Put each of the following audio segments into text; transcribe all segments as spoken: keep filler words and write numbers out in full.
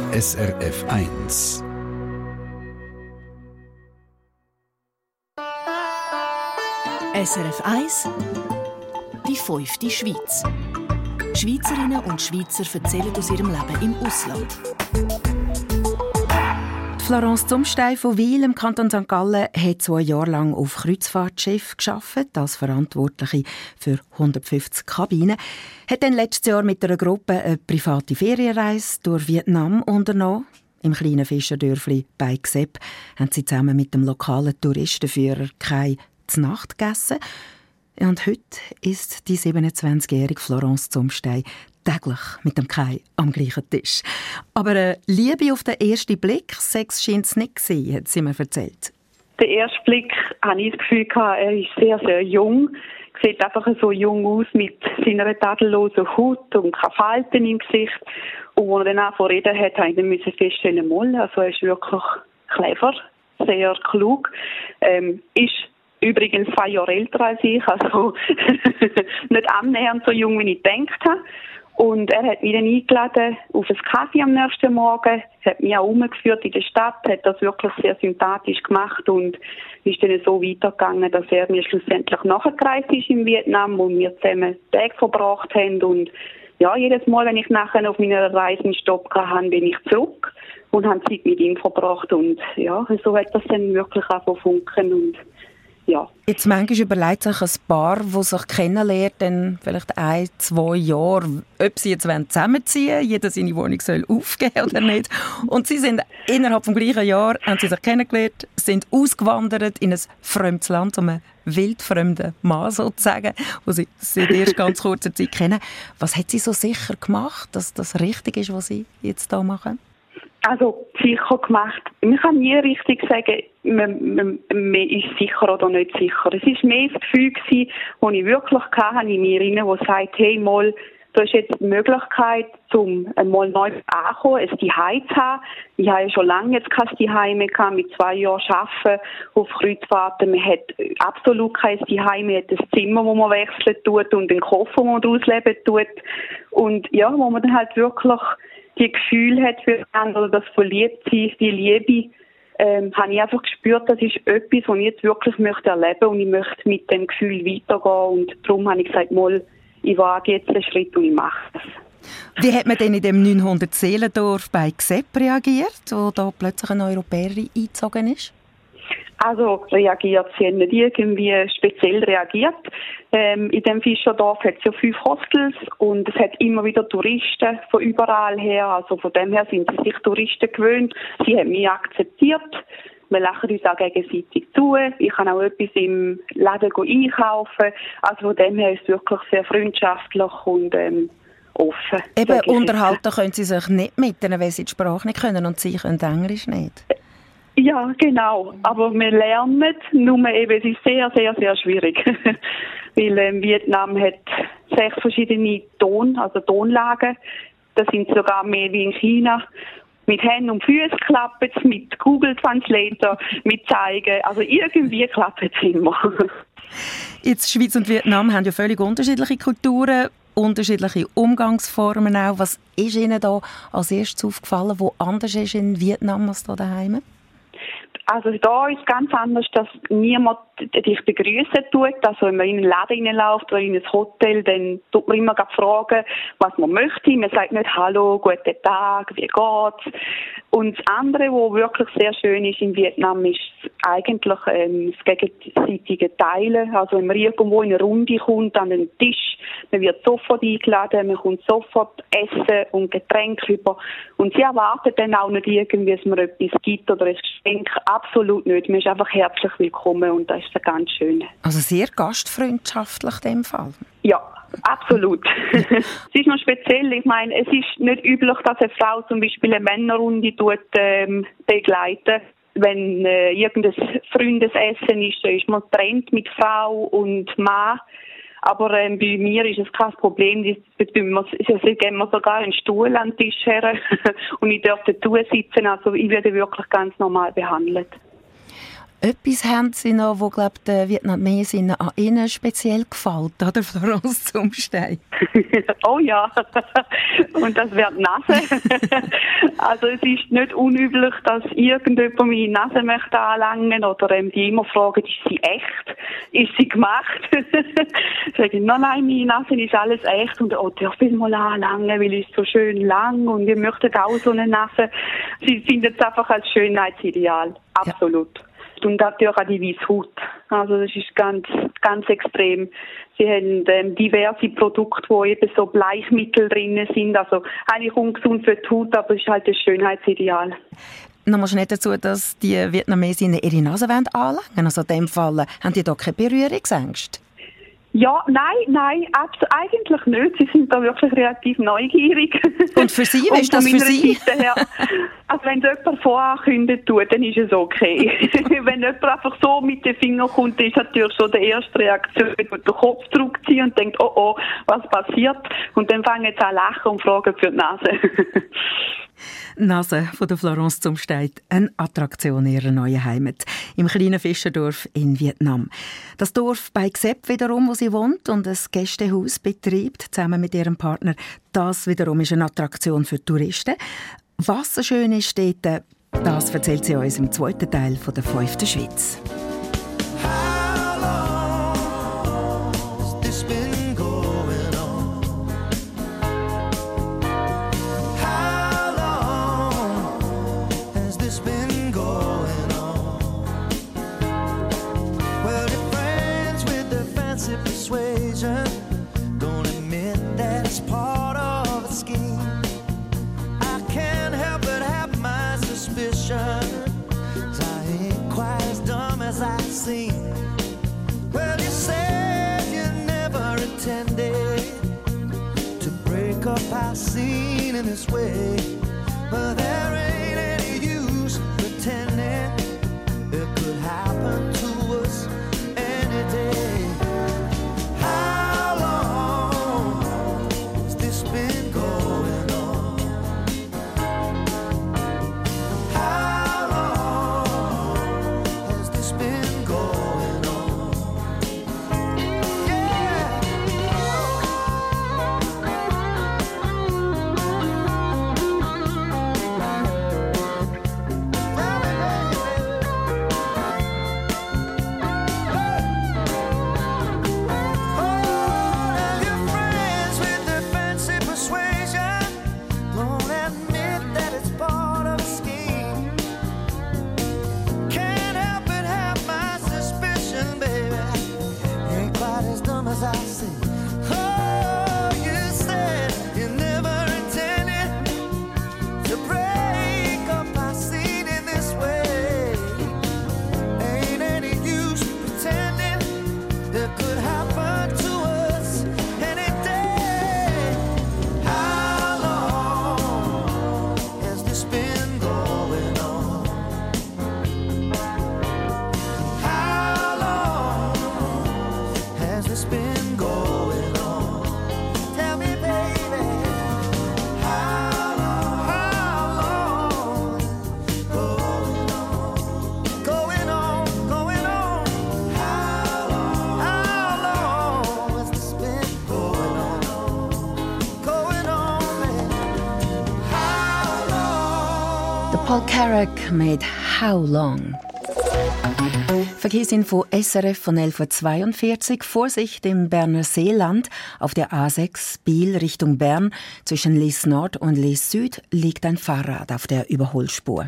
S R F eins. S R F eins, die fünfte Schweiz. Schweizerinnen und Schweizer erzählen aus ihrem Leben im Ausland. Florence Zumstein von Wil im Kanton Sankt Gallen hat zwei Jahre lang auf Kreuzfahrtschiff gearbeitet, als Verantwortliche für hundertfünfzig Kabinen. Hat dann letztes Jahr mit einer Gruppe eine private Ferienreise durch Vietnam unternommen. Im kleinen Fischerdörfli bei Gsepp haben sie zusammen mit dem lokalen Touristenführer Kai zur Nacht gegessen. Und heute ist die siebenundzwanzigjährige Florence Zumstein täglich mit dem Kai am gleichen Tisch. Aber eine Liebe auf den ersten Blick, Sex scheint es nicht gewesen, hat sie mir erzählt. Der erste Blick hatte ich das Gefühl, er ist sehr, sehr jung. Er sieht einfach so jung aus mit seiner tadellosen Haut und keine Falten im Gesicht. Und als er dann angefangen zu reden hat, musste ich feststellen, mal, also er ist wirklich clever, sehr klug. Ähm, ist übrigens zwei Jahre älter als ich, also nicht annähernd so jung, wie ich gedacht habe. Und er hat mich dann eingeladen auf einen Kaffee am nächsten Morgen, hat mich auch umgeführt in der Stadt, hat das wirklich sehr sympathisch gemacht und ist dann so weitergegangen, dass er mir schlussendlich nachgereist ist in Vietnam und wir zusammen Tage verbracht haben. Und ja, jedes Mal, wenn ich nachher auf meiner Reise einen Stopp hatte, bin ich zurück und habe Zeit mit ihm verbracht. Und ja, so hat das dann wirklich angefangen zu funken und ja. Jetzt manchmal überlegt sich ein Paar, das sich kennenlernt, dann vielleicht ein, zwei Jahre, ob sie jetzt zusammenziehen wollen, jeder seine Wohnung soll aufgeben oder nicht. Und sie sind innerhalb des gleichen Jahres, haben sie sich kennengelernt, sind ausgewandert in ein fremdes Land, um einen wildfremden Mann sozusagen, den sie seit erst ganz kurzer Zeit kennen. Was hat sie so sicher gemacht, dass das richtig ist, was sie jetzt hier machen? Also sicher gemacht. Man kann nie richtig sagen, man, man, man ist sicher oder nicht sicher. Es war mehr das Gefühl, das ich wirklich hatte in mir rein, das sagt, hey, mal, du hast jetzt die Möglichkeit, um einmal neu anzukommen, ein Zuhause zu haben. Ich habe ja schon lange jetzt kein Zuhause mehr gehabt, mit zwei Jahren Arbeiten auf Kreuzfahrten. Man hat absolut kein Zuhause, man hat ein Zimmer, wo man wechseln tut und einen Koffer, wo man daraus leben tut. Und ja, wo man dann halt wirklich die Gefühle hat für einander, oder das Verliebtsein, die Liebe, ähm, habe ich einfach gespürt, das ist etwas, was ich jetzt wirklich möchte erleben und ich möchte mit dem Gefühl weitergehen und darum habe ich gesagt, mal, ich wage jetzt einen Schritt und ich mache es. Wie hat man denn in dem neunhundert Seelendorf bei Gsepp reagiert, wo da plötzlich eine Europäerin eingezogen ist? Also reagiert, sie haben nicht irgendwie speziell reagiert. Ähm, in dem Fischerdorf hat es ja fünf Hostels und es hat immer wieder Touristen von überall her. Also von dem her sind sie sich Touristen gewöhnt. Sie haben mich akzeptiert. Wir lachen uns auch gegenseitig zu. Ich kann auch etwas im Laden einkaufen. Also von dem her ist es wirklich sehr freundschaftlich und ähm, offen. Eben, unterhalten können sie sich nicht mit ihnen, weil sie die Sprache nicht können und sie können Englisch nicht. Ja, genau. Aber wir lernen, nur eben, es ist sehr, sehr, sehr schwierig. Weil ähm, Vietnam hat sechs verschiedene Ton, also Tonlagen. Das sind sogar mehr wie in China. Mit Händen und Füßen klappt es, mit Google Translator, mit Zeigen. Also irgendwie klappt es immer. Jetzt Schweiz und Vietnam haben ja völlig unterschiedliche Kulturen, unterschiedliche Umgangsformen auch. Was ist Ihnen da als erstes aufgefallen, wo anders ist in Vietnam als hier daheim? Also da ist ganz anders, dass niemand dich begrüßen tut. Also wenn man in einen Laden reinläuft oder in ein Hotel, dann tut man immer fragen, was man möchte. Man sagt nicht «Hallo, guten Tag, wie geht's?» Und das andere, was wirklich sehr schön ist in Vietnam, ist eigentlich ähm, das gegenseitige Teilen. Also wenn man irgendwo in eine Runde kommt, an den Tisch, man wird sofort eingeladen, man kommt sofort Essen und Getränke über. Und sie erwarten dann auch nicht irgendwie, dass man etwas gibt oder ein Geschenk. Absolut nicht. Man ist einfach herzlich willkommen und das ist ganz schön. Also sehr gastfreundschaftlich in dem Fall? Ja, absolut. Es ist noch speziell. Ich meine, es ist nicht üblich, dass eine Frau zum Beispiel eine Männerrunde tut, ähm, begleiten. Wenn äh, irgendein Freundesessen ist, dann ist man getrennt mit Frau und Mann. Aber ähm, bei mir ist es kein Problem. Sie geben mir sogar einen Stuhl an den Tisch her und ich darf dazu sitzen. Also ich werde wirklich ganz normal behandelt. Etwas haben Sie noch, wo, glaube ich, den Vietnamesinnen an Ihnen speziell gefällt, oder, Florence Zumstein? Oh ja, und das wäre die Nase. Also es ist nicht unüblich, dass irgendjemand meine Nase möchte anlangen oder ähm, die immer fragen, ist sie echt? Ist sie gemacht? Sage ich, nein, nein, meine Nase ist alles echt und oh, darf ich mal anlangen, weil es so schön lang und wir möchten auch so eine Nase. Sie finden es einfach als Schönheitsideal, absolut. Ja. Und natürlich auch die weiße Haut. Also das ist ganz, ganz extrem. Sie haben ähm, diverse Produkte, wo eben so Bleichmittel drin sind. Also eigentlich ungesund für die Haut, aber es ist halt ein Schönheitsideal. Nochmal schnell dazu, dass die Vietnamesinnen ihre Nase anlangen. Also in dem Fall haben die da keine Berührungsängste? Ja, nein, nein, abs- eigentlich nicht. Sie sind da wirklich relativ neugierig. Und für Sie, wie ist das für Sie? Her, also wenn es jemand vorankündigt tut, dann ist es okay. Wenn jemand einfach so mit den Fingern kommt, ist natürlich schon die erste Reaktion, wo der Kopf zurückzieht und denkt, oh oh, was passiert? Und dann fangen sie an zu lachen und fragen für die Nase. Nase von der Florence Zumstein, eine Attraktion ihrer neuen Heimat, im kleinen Fischerdorf in Vietnam. Das Dorf bei Xep wiederum, wo sie wohnt und ein Gästehaus betreibt, zusammen mit ihrem Partner, das wiederum ist eine Attraktion für Touristen. Was so schön ist dort, das erzählt sie uns im zweiten Teil von der fünften Schweiz. Well, you said you never intended to break up our scene in this way, but there ain't any use pretending it could happen to us any day. How long has this been going on? How long has this been going on? Yeah. Paul Carrack mit «How Long?». Verkehrsinfo S R F von elf Uhr zweiundvierzig. Vorsicht im Berner Seeland. Auf der A sechs Biel Richtung Bern zwischen Lis Nord und Lis Süd liegt ein Fahrrad auf der Überholspur.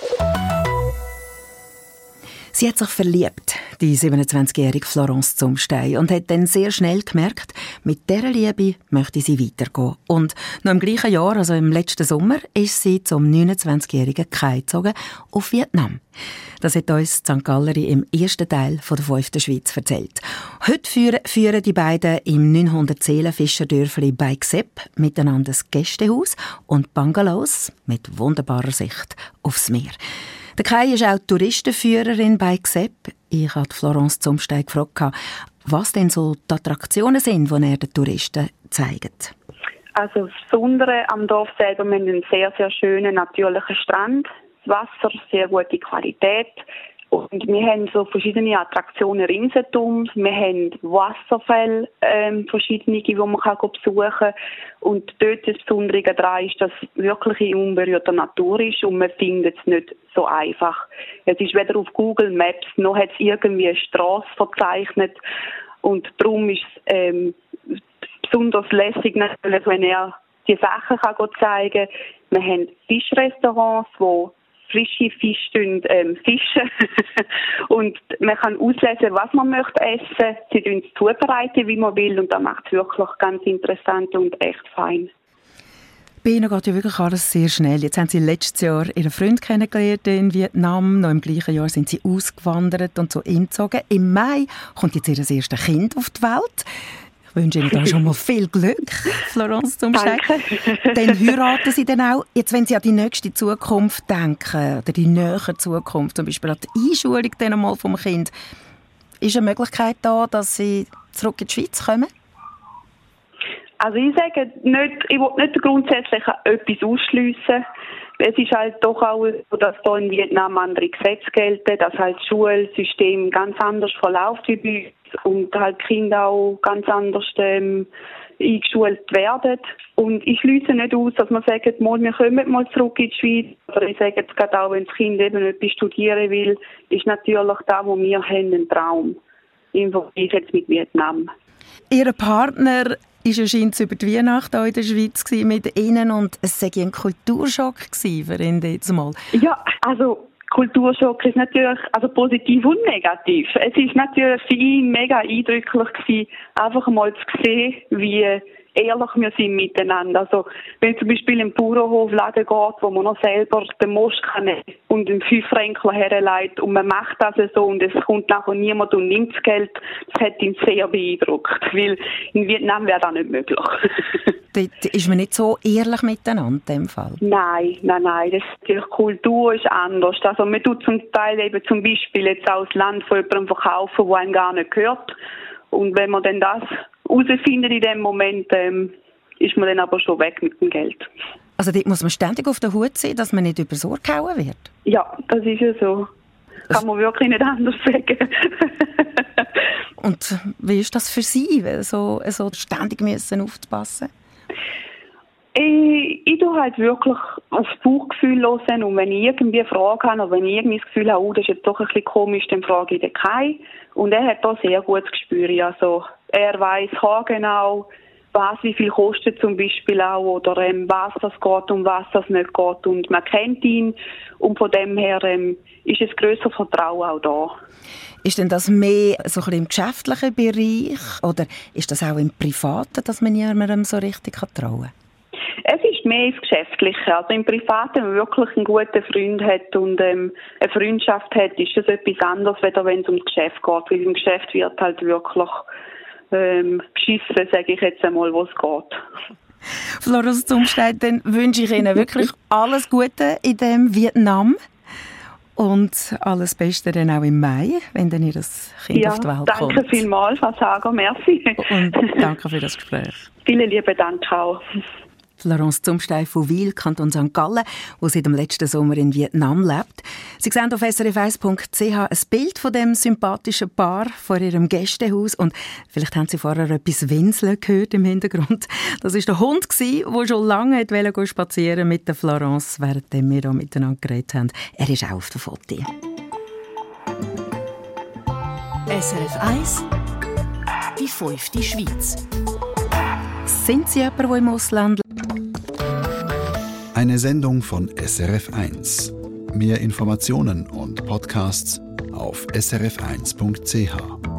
Sie hat sich verliebt, die siebenundzwanzigjährige Florence Zumstein, und hat dann sehr schnell gemerkt, mit dieser Liebe möchte sie weitergehen. Und noch im gleichen Jahr, also im letzten Sommer, ist sie zum neunundzwanzigjährigen Kai gezogen auf Vietnam. Das hat uns Sankt Gallery im ersten Teil von der fünften Schweiz erzählt. Heute führen, führen die beiden im neunhundert Seelen Fischerdörfli bei Xep miteinander das Gästehaus und Bungalows mit wunderbarer Sicht aufs Meer. Der Kai ist auch Touristenführerin bei Xep. Ich habe Florence Zumstein gefragt, was denn so die Attraktionen sind, die er den Touristen zeigt. Also das Besondere am Dorf selber, wir haben einen sehr, sehr schönen, natürlichen Strand. Das Wasser, sehr gute Qualität. Und wir haben so verschiedene Attraktionen ringsherum. Wir haben Wasserfälle, ähm, verschiedene, die man kann besuchen kann. Und dort das Besondere daran ist, dass es wirklich in unberührter Natur ist und man findet es nicht so einfach. Es ist weder auf Google Maps, noch hat es irgendwie eine Strasse verzeichnet. Und darum ist es ähm, besonders lässig, natürlich, wenn er die Sachen kann zeigen kann. Wir haben Fischrestaurants, wo frische Fische ähm, fischen und man kann auslesen, was man möchte essen. Sie tun es zubereiten, wie man will, und das macht es wirklich ganz interessant und echt fein. Bei Ihnen geht ja wirklich alles sehr schnell. Jetzt haben Sie letztes Jahr Ihren Freund kennengelernt in Vietnam. Noch im gleichen Jahr sind Sie ausgewandert und zu ihm gezogen. Im Mai kommt jetzt Ihr erstes Kind auf die Welt. Ich wünsche Ihnen da schon mal viel Glück, Florence Zumstein. Dann heiraten Sie dann auch. Jetzt, wenn Sie an die nächste Zukunft denken, oder die nähere Zukunft, zum Beispiel an die Einschulung dann einmal vom Kind, ist eine Möglichkeit da, dass Sie zurück in die Schweiz kommen? Also ich sage nicht, ich will nicht grundsätzlich etwas ausschliessen. Es ist halt doch auch so, dass hier in Vietnam andere Gesetze gelten, dass halt das Schulsystem ganz anders verläuft wie bei uns und halt Kinder auch ganz anders ähm, eingeschult werden. Und ich schliesse nicht aus, dass man sagt, mal, wir kommen mal zurück in die Schweiz. Oder ich sage jetzt gerade auch, wenn das Kind eben etwas studieren will, ist natürlich da, wo wir haben, ein Traum. Im Vergleich jetzt mit Vietnam. Ihr Partner ist anscheinend über die Weihnacht auch in der Schweiz mit Ihnen und es war ein Kulturschock für ihn jetzt mal. Ja, also Kulturschock ist natürlich also positiv und negativ. Es ist natürlich für ihn mega eindrücklich gewesen, einfach mal zu sehen, wie ehrlich wir sind miteinander. Also wenn zum Beispiel im Bauernhofladen geht, wo man noch selber den Most kann und einen Fünf-Fränkler herleitet und man macht das so und es kommt nachher niemand und nimmt das Geld, das hat ihn sehr beeindruckt, weil in Vietnam wäre das nicht möglich. Dort ist man nicht so ehrlich miteinander in dem Fall? Nein, nein, nein. Das ist, die Kultur ist anders. Also man tut zum Teil eben zum Beispiel jetzt auch das Land von jemandem verkaufen, wo einem gar nicht gehört. Und wenn man dann das herausfindet in dem Moment, ähm, ist man dann aber schon weg mit dem Geld. Also dort muss man ständig auf der Hut sein, dass man nicht übers Ohr gehauen wird? Ja, das ist ja so. Das kann man wirklich nicht anders sagen. Und wie ist das für Sie, so, so ständig müssen aufzupassen? Ich, ich tue halt wirklich aufs Bauchgefühl hören und wenn ich irgendwie eine Frage habe oder wenn ich irgendwie das Gefühl habe, oh, das ist jetzt doch ein bisschen komisch, dann frage ich den Kai. Und er hat da sehr gutes Gespür. Also er weiss genau, was wie viel kostet zum Beispiel auch oder ähm, was das geht und was das nicht geht. Und man kennt ihn und von dem her ähm, ist ein grösseres Vertrauen auch da. Ist denn das mehr so ein bisschen im geschäftlichen Bereich oder ist das auch im Privaten, dass man niemandem so richtig trauen kann? Es ist mehr ins Geschäftliche. Also im Privaten, wenn man wirklich einen guten Freund hat und ähm, eine Freundschaft hat, ist das etwas anderes, als wenn es ums Geschäft geht. Weil im Geschäft wird halt wirklich ähm, beschissen, sage ich jetzt einmal, wo es geht. Florence Zumstein, dann wünsche ich Ihnen wirklich alles Gute in dem Vietnam und alles Beste dann auch im Mai, wenn dann Ihr Kind ja, auf die Welt danke kommt. Danke vielmals, Frau Sager, merci. Und danke für das Gespräch. Vielen lieben Dank auch. Florence Zumstein von Wil, Kanton Sankt Gallen, die seit dem letzten Sommer in Vietnam lebt. Sie sehen auf s r f eins punkt c h ein Bild von dem sympathischen Paar vor ihrem Gästehaus und vielleicht haben Sie vorher etwas Winseln gehört im Hintergrund. Das war der Hund, der schon lange wollte spazieren mit der Florence, während wir hier miteinander geredet haben. Er ist auch auf der Foto. S R F eins, die fünfte Schweiz. Sind Sie jemand, der im Ausland lebt? Eine Sendung von S R F eins. Mehr Informationen und Podcasts auf s r f eins punkt c h.